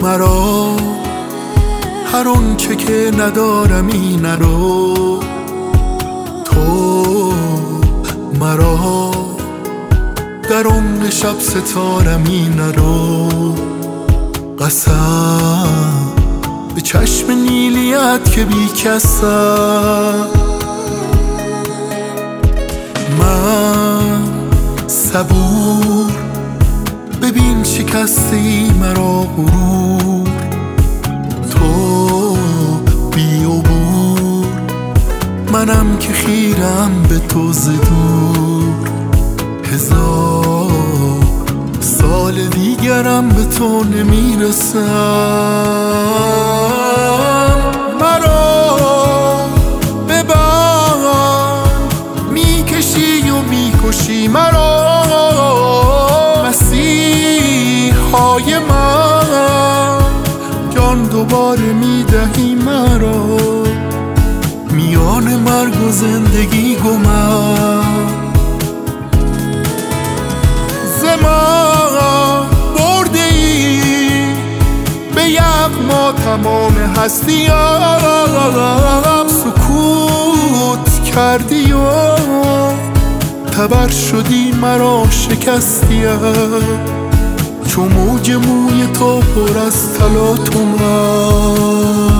مرا هر اون چه که ندارم این رو تو مرا در عمر شب ستارم این رو قسم به چشم نیلیت که بی کسم من صبور ببین شکسته مرا غرور تو بی عبور منم که خیرم به تو ز دور هزار سال دیگرم به تو نمیرسم مرا ببر میکشی و میکشی مرا مسیحای من جان دوباره میدهی مرا میان مرگ و زندگی گمم زمان برده ای به یغما تمام هستیم سکوت کردی و تبر شدی مرا شکستیم چون موج موی تو پر از طلا تو من